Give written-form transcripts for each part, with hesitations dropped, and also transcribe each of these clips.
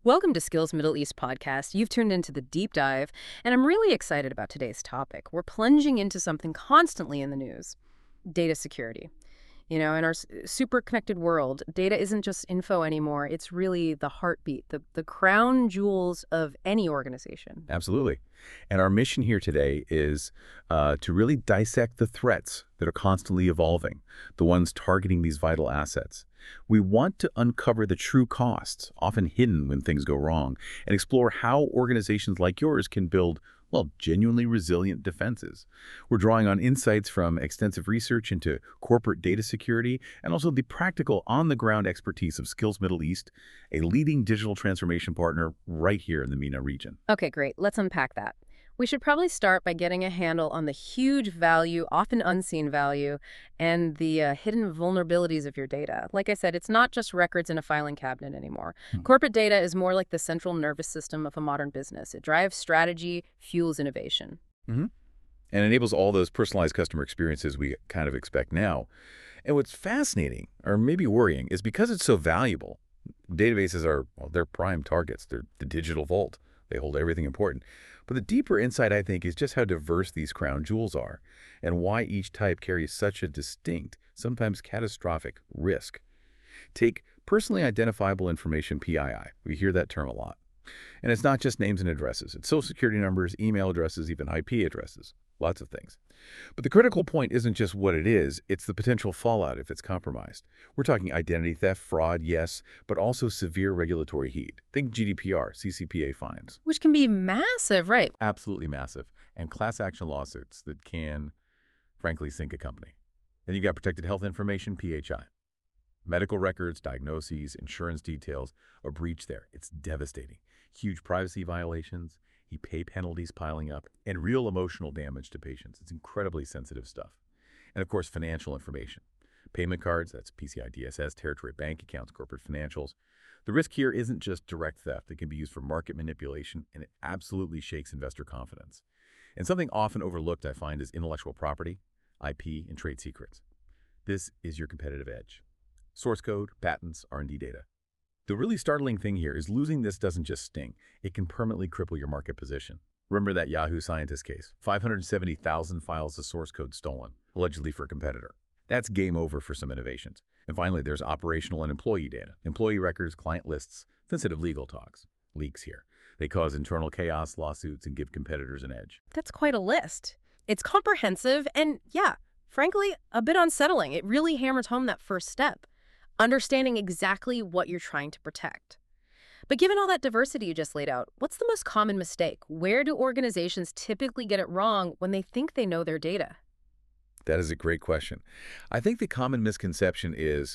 Welcome to Skills Middle East podcast. You've tuned into the deep dive, and I'm really excited about today's topic. We're plunging into something constantly in the news: data security. In our super connected world, data isn't just info anymore. It's really the heartbeat, the crown jewels of any organization. Absolutely. And our mission here today is to really dissect the threats that are constantly evolving, the ones targeting these vital assets. We want to uncover the true costs, often hidden when things go wrong, and explore how organizations like yours can build, well, genuinely resilient defenses. We're drawing on insights from extensive research into corporate data security and also the practical on-the-ground expertise of Skills Middle East, a leading digital transformation partner right here in the MENA region. Okay, great. Let's unpack that. We should probably start by getting a handle on the huge value, often unseen value, and the hidden vulnerabilities of your data. Like I said, it's not just records in a filing cabinet anymore. Corporate data is more like the central nervous system of a modern business. It drives strategy, fuels innovation. hmm And enables all those personalized customer experiences we kind of expect now. And what's fascinating, or maybe worrying, is because it's so valuable, databases are, well, they're prime targets. They're the digital vault. They hold everything important. But the deeper insight, I think, is just how diverse these crown jewels are and why each type carries such a distinct, sometimes catastrophic, risk. Take personally identifiable information, PII. We hear that term a lot. And it's not just names and addresses. It's social security numbers, email addresses, even IP addresses. Lots of things. But the critical point isn't just what it is, it's the potential fallout if it's compromised. We're talking identity theft, fraud, yes, but also severe regulatory heat. Think GDPR, CCPA fines. Which can be massive, right? Absolutely massive. And class action lawsuits that can, frankly, sink a company. Then you got protected health information, PHI. Medical records, diagnoses, insurance details, a breach there. It's devastating. Huge privacy violations, pay penalties piling up, and real emotional damage to patients. It's incredibly sensitive stuff. And of course, financial information. Payment cards, that's PCI DSS, territory bank accounts, corporate financials. The risk here isn't just direct theft. It can be used for market manipulation, and it absolutely shakes investor confidence. And something often overlooked, I find, is intellectual property, IP, and trade secrets. This is your competitive edge. Source code, patents, R&D data. The really startling thing here is losing this doesn't just sting. It can permanently cripple your market position. Remember that Yahoo scientist case? 570,000 files of source code stolen, allegedly for a competitor. That's game over for some innovations. And finally, there's operational and employee data. Employee records, client lists, sensitive legal talks. Leaks here. They cause internal chaos, lawsuits, and give competitors an edge. That's quite a list. It's comprehensive and, yeah, frankly, a bit unsettling. It really hammers home that first step: understanding exactly what you're trying to protect. But given all that diversity you just laid out, what's the most common mistake? Where do organizations typically get it wrong when they think they know their data? That is a great question. I think the common misconception is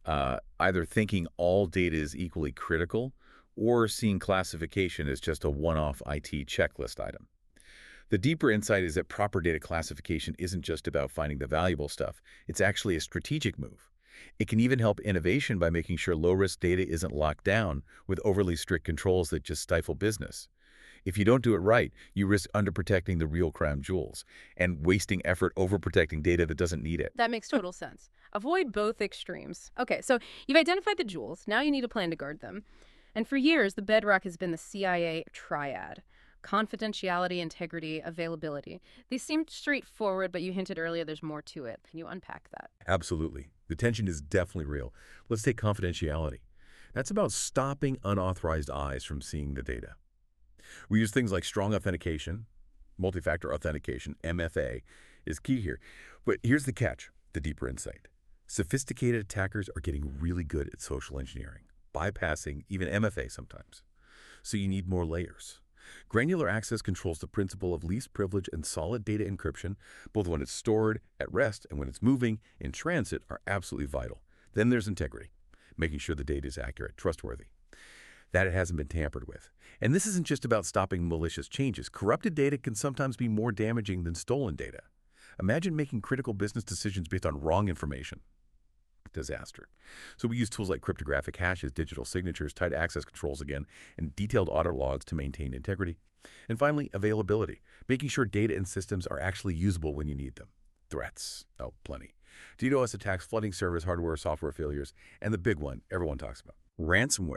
either thinking all data is equally critical or seeing classification as just a one-off IT checklist item. The deeper insight is that proper data classification isn't just about finding the valuable stuff. It's actually a strategic move. It can even help innovation by making sure low-risk data isn't locked down with overly strict controls that just stifle business. If you don't do it right, you risk underprotecting the real crown jewels and wasting effort overprotecting data that doesn't need it. That makes total sense. Avoid both extremes. Okay, so you've identified the jewels. Now you need a plan to guard them. And for years, the bedrock has been the CIA triad: confidentiality, integrity, availability. These seem straightforward, but you hinted earlier there's more to it. Can you unpack that? Absolutely. The tension is definitely real. Let's take confidentiality. That's about stopping unauthorized eyes from seeing the data. We use things like strong authentication, multi-factor authentication, MFA, is key here. But here's the catch, the deeper insight. Sophisticated attackers are getting really good at social engineering, bypassing even MFA sometimes. So you need more layers. Granular access controls the principle of least privilege, and solid data encryption, both when it's stored, at rest, and when it's moving, in transit, are absolutely vital. Then there's integrity, making sure the data is accurate, trustworthy, that it hasn't been tampered with. And this isn't just about stopping malicious changes. Corrupted data can sometimes be more damaging than stolen data. Imagine making critical business decisions based on wrong information. Disaster. So we use tools like cryptographic hashes, digital signatures, tight access controls again, and detailed audit logs to maintain integrity. And finally, availability, making sure data and systems are actually usable when you need them. Threats. Oh, plenty. DDoS attacks, flooding servers, hardware, software failures, and the big one everyone talks about, ransomware.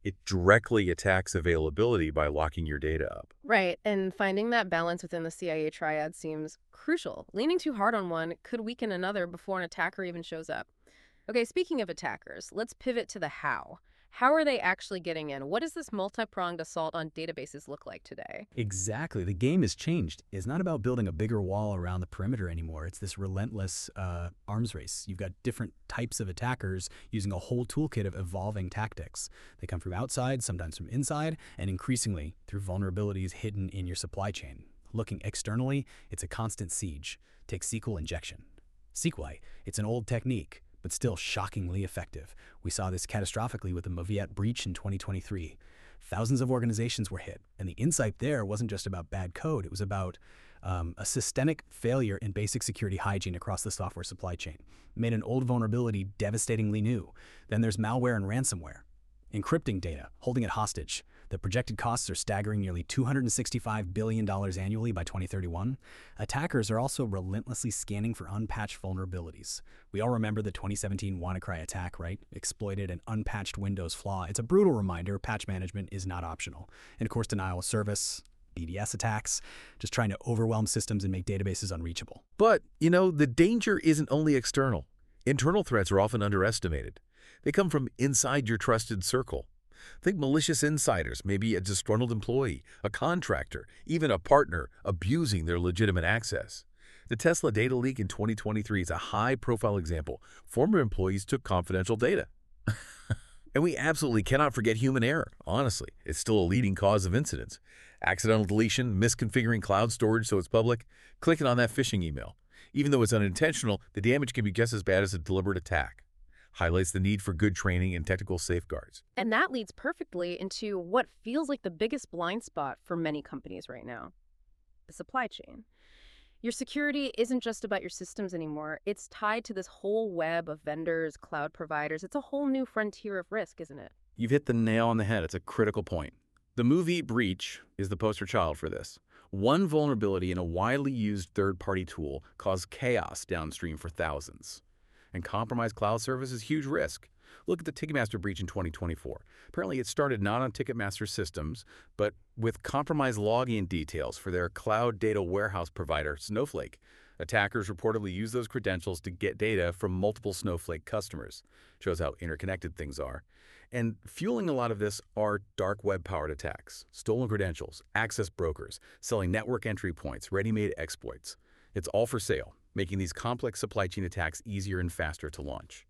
It directly attacks availability by locking your data up. Right, and finding that balance within the CIA triad seems crucial. Leaning too hard on one could weaken another before an attacker even shows up. Okay, speaking of attackers, let's pivot to the how. How are they actually getting in? What does this multi-pronged assault on databases look like today? Exactly. The game has changed. It's not about building a bigger wall around the perimeter anymore. It's this relentless arms race. You've got different types of attackers using a whole toolkit of evolving tactics. They come from outside, sometimes from inside, and increasingly through vulnerabilities hidden in your supply chain. Looking externally, it's a constant siege. Take SQL injection. SQLite, it's an old technique, but still shockingly effective. We saw this catastrophically with the Moviette breach in 2023. Thousands of organizations were hit, and the insight there wasn't just about bad code. It was about a systemic failure in basic security hygiene across the software supply chain. It made an old vulnerability devastatingly new. Then there's malware and ransomware. Encrypting data, holding it hostage. The projected costs are staggering, nearly $265 billion annually by 2031. Attackers are also relentlessly scanning for unpatched vulnerabilities. We all remember the 2017 WannaCry attack, right? Exploited an unpatched Windows flaw. It's a brutal reminder patch management is not optional. And of course, denial of service, BDS attacks, just trying to overwhelm systems and make databases unreachable. But, the danger isn't only external. Internal threats are often underestimated. They come from inside your trusted circle. Think malicious insiders, maybe a disgruntled employee, a contractor, even a partner abusing their legitimate access. The Tesla data leak in 2023 is a high-profile example. Former employees took confidential data. And we absolutely cannot forget human error. Honestly, it's still a leading cause of incidents. Accidental deletion, misconfiguring cloud storage so it's public, clicking on that phishing email. Even though it's unintentional, the damage can be just as bad as a deliberate attack. Highlights the need for good training and technical safeguards. And that leads perfectly into what feels like the biggest blind spot for many companies right now: the supply chain. Your security isn't just about your systems anymore. It's tied to this whole web of vendors, cloud providers. It's a whole new frontier of risk, isn't it? You've hit the nail on the head. It's a critical point. The Moviette breach is the poster child for this. One vulnerability in a widely used third-party tool caused chaos downstream for thousands. And compromised cloud service is a huge risk. Look at the Ticketmaster breach in 2024. Apparently, it started not on Ticketmaster systems, but with compromised login details for their cloud data warehouse provider, Snowflake. Attackers reportedly use those credentials to get data from multiple Snowflake customers. Shows how interconnected things are. And fueling a lot of this are dark web-powered attacks, stolen credentials, access brokers, selling network entry points, ready-made exploits. It's all for sale, making these complex supply chain attacks easier and faster to launch.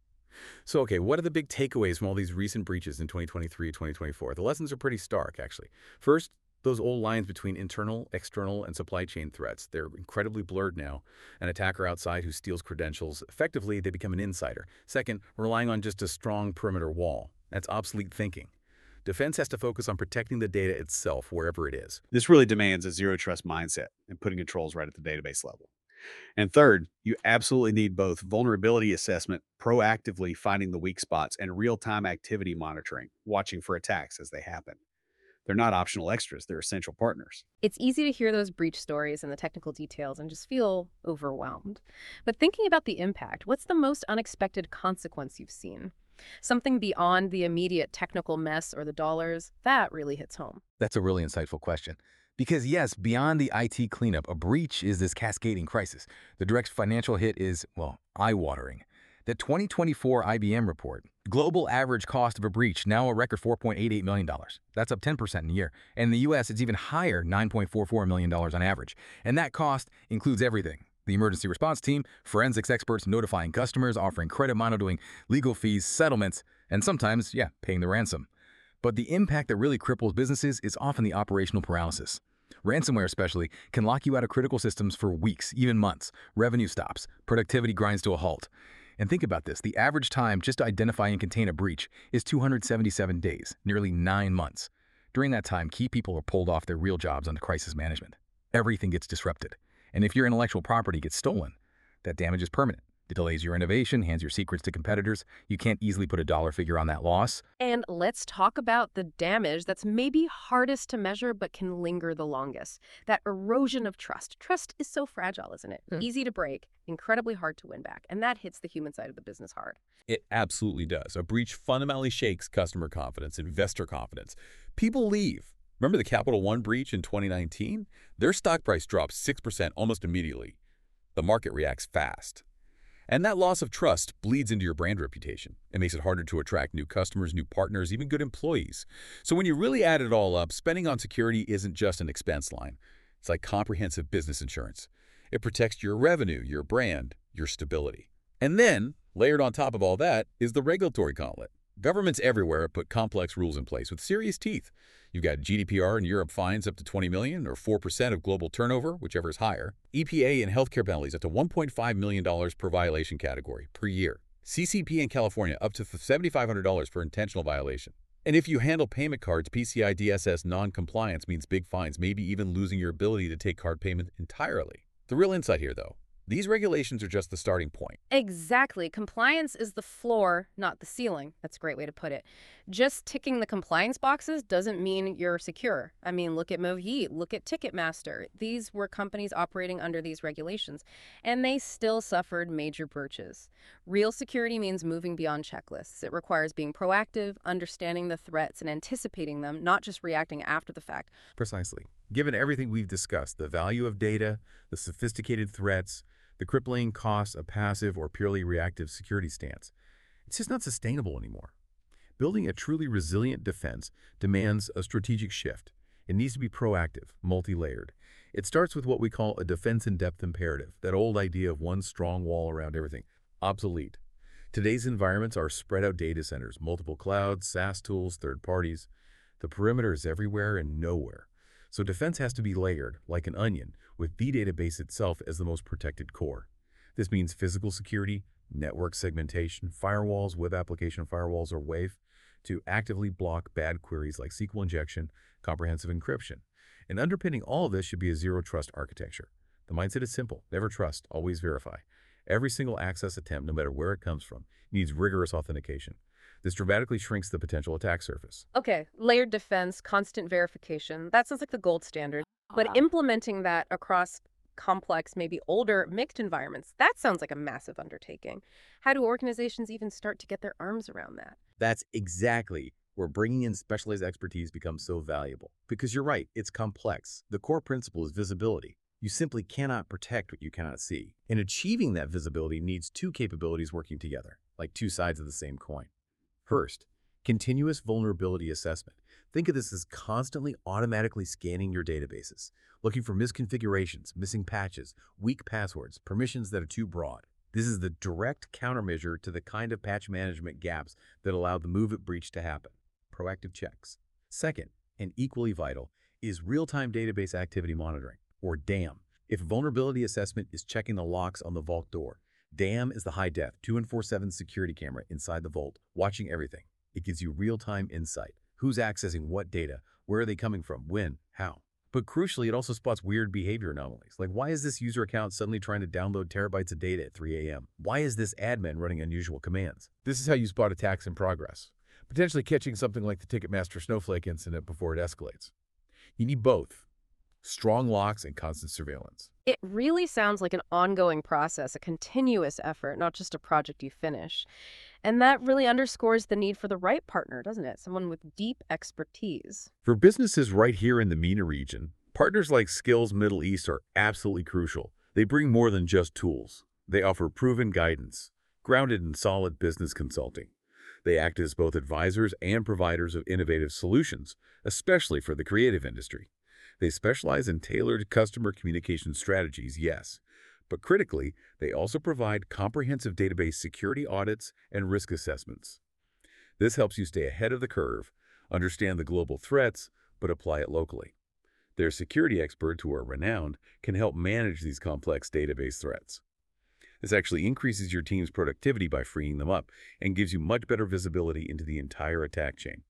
So, what are the big takeaways from all these recent breaches in 2023 and 2024? The lessons are pretty stark, actually. First, those old lines between internal, external, and supply chain threats, they're incredibly blurred now. An attacker outside who steals credentials, effectively, they become an insider. Second, relying on just a strong perimeter wall. That's obsolete thinking. Defense has to focus on protecting the data itself, wherever it is. This really demands a zero-trust mindset and putting controls right at the database level. And third, you absolutely need both vulnerability assessment, proactively finding the weak spots, and real-time activity monitoring, watching for attacks as they happen. They're not optional extras, they're essential partners. It's easy to hear those breach stories and the technical details and just feel overwhelmed. But thinking about the impact, what's the most unexpected consequence you've seen? Something beyond the immediate technical mess or the dollars, that really hits home. That's a really insightful question. Because yes, beyond the IT cleanup, a breach is this cascading crisis. The direct financial hit is, well, eye-watering. The 2024 IBM report, global average cost of a breach, now a record $4.88 million. That's up 10% in a year. And in the US, it's even higher, $9.44 million on average. And that cost includes everything: the emergency response team, forensics experts notifying customers, offering credit monitoring, legal fees, settlements, and sometimes, paying the ransom. But the impact that really cripples businesses is often the operational paralysis. Ransomware especially can lock you out of critical systems for weeks, even months. Revenue stops, productivity grinds to a halt. And think about this, the average time just to identify and contain a breach is 277 days, nearly 9 months. During that time, key people are pulled off their real jobs onto crisis management. Everything gets disrupted. And if your intellectual property gets stolen, that damage is permanent. It delays your innovation, hands your secrets to competitors. You can't easily put a dollar figure on that loss. And let's talk about the damage that's maybe hardest to measure but can linger the longest. That erosion of trust. Trust is so fragile, isn't it? Easy to break, incredibly hard to win back. And that hits the human side of the business hard. It absolutely does. A breach fundamentally shakes customer confidence, investor confidence. People leave. Remember the Capital One breach in 2019? Their stock price dropped 6% almost immediately. The market reacts fast. And that loss of trust bleeds into your brand reputation. It makes it harder to attract new customers, new partners, even good employees. So when you really add it all up, spending on security isn't just an expense line. It's like comprehensive business insurance. It protects your revenue, your brand, your stability. And then, layered on top of all that, is the regulatory gauntlet. Governments everywhere have put complex rules in place with serious teeth. You've got GDPR in Europe fines up to 20 million or 4% of global turnover, whichever is higher. EPA and healthcare penalties up to $1.5 million per violation category per year. CCP in California up to $7,500 for intentional violation. And if you handle payment cards, PCI DSS non-compliance means big fines, maybe even losing your ability to take card payment entirely. The real insight here, though, these regulations are just the starting point. Exactly. Compliance is the floor, not the ceiling. That's a great way to put it. Just ticking the compliance boxes doesn't mean you're secure. I mean, look at Moheat, look at Ticketmaster. These were companies operating under these regulations, and they still suffered major breaches. Real security means moving beyond checklists. It requires being proactive, understanding the threats, and anticipating them, not just reacting after the fact. Precisely. Given everything we've discussed, the value of data, the sophisticated threats, the crippling costs of passive or purely reactive security stance, it's just not sustainable anymore. Building a truly resilient defense demands a strategic shift. It needs to be proactive, multi-layered. It starts with what we call a defense-in-depth imperative, that old idea of one strong wall around everything. Obsolete. Today's environments are spread-out data centers, multiple clouds, SaaS tools, third parties. The perimeter is everywhere and nowhere. So defense has to be layered, like an onion, with the database itself as the most protected core. This means physical security, network segmentation, firewalls, web application firewalls, or WAF, to actively block bad queries like SQL injection, comprehensive encryption. And underpinning all of this should be a zero-trust architecture. The mindset is simple: never trust, always verify. Every single access attempt, no matter where it comes from, needs rigorous authentication. This dramatically shrinks the potential attack surface. Okay, layered defense, constant verification. That sounds like the gold standard. But implementing that across complex, maybe older, mixed environments, that sounds like a massive undertaking. How do organizations even start to get their arms around that? That's exactly where bringing in specialized expertise becomes so valuable. Because you're right, it's complex. The core principle is visibility. You simply cannot protect what you cannot see. And achieving that visibility needs two capabilities working together, like two sides of the same coin. First, continuous vulnerability assessment. Think of this as constantly automatically scanning your databases, looking for misconfigurations, missing patches, weak passwords, permissions that are too broad. This is the direct countermeasure to the kind of patch management gaps that allow the MOVEit breach to happen. Proactive checks. Second, and equally vital, is real-time database activity monitoring, or DAM. If vulnerability assessment is checking the locks on the vault door, DAM is the high-def 24/7 security camera inside the vault, watching everything. It gives you real-time insight. Who's accessing what data? Where are they coming from? When? How? But crucially, it also spots weird behavior anomalies. Like, why is this user account suddenly trying to download terabytes of data at 3 a.m.? Why is this admin running unusual commands? This is how you spot attacks in progress, potentially catching something like the Ticketmaster Snowflake incident before it escalates. You need both: strong locks and constant surveillance. It really sounds like an ongoing process, a continuous effort, not just a project you finish. And that really underscores the need for the right partner, doesn't it? Someone with deep expertise. For businesses right here in the MENA region, partners like Skills Middle East are absolutely crucial. They bring more than just tools. They offer proven guidance, grounded in solid business consulting. They act as both advisors and providers of innovative solutions, especially for the creative industry. They specialize in tailored customer communication strategies, yes, but critically, they also provide comprehensive database security audits and risk assessments. This helps you stay ahead of the curve, understand the global threats, but apply it locally. Their security experts, who are renowned, can help manage these complex database threats. This actually increases your team's productivity by freeing them up and gives you much better visibility into the entire attack chain.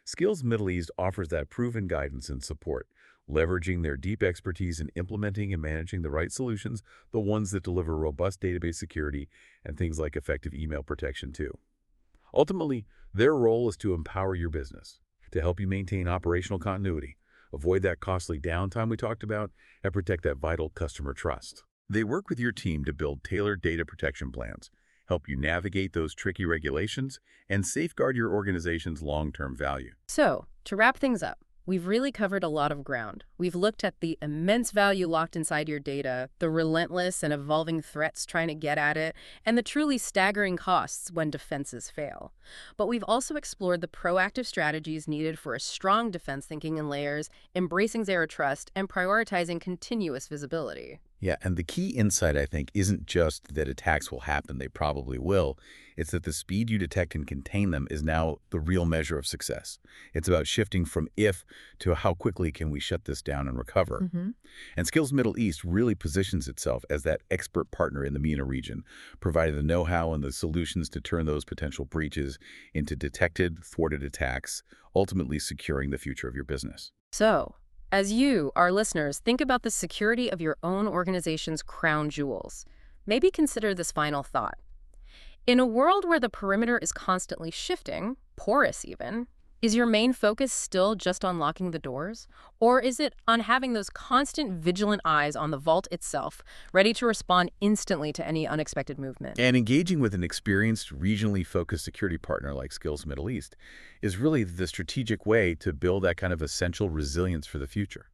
Skills Middle East offers that proven guidance and support, leveraging their deep expertise in implementing and managing the right solutions, the ones that deliver robust database security and things like effective email protection too. Ultimately, their role is to empower your business, to help you maintain operational continuity, avoid that costly downtime we talked about, and protect that vital customer trust. They work with your team to build tailored data protection plans, help you navigate those tricky regulations, and safeguard your organization's long-term value. So, to wrap things up, we've really covered a lot of ground. We've looked at the immense value locked inside your data, the relentless and evolving threats trying to get at it, and the truly staggering costs when defenses fail. But we've also explored the proactive strategies needed for a strong defense thinking in layers, embracing zero trust, and prioritizing continuous visibility. Yeah, and the key insight, I think, isn't just that attacks will happen, they probably will. It's that the speed you detect and contain them is now the real measure of success. It's about shifting from if to how quickly can we shut this down and recover. And Skills Middle East really positions itself as that expert partner in the MENA region, providing the know-how and the solutions to turn those potential breaches into detected, thwarted attacks, ultimately securing the future of your business. So, as you, our listeners, think about the security of your own organization's crown jewels, maybe consider this final thought. In a world where the perimeter is constantly shifting, porous even, is your main focus still just on locking the doors? Or is it on having those constant vigilant eyes on the vault itself, ready to respond instantly to any unexpected movement? And engaging with an experienced, regionally focused security partner like Skills Middle East is really the strategic way to build that kind of essential resilience for the future.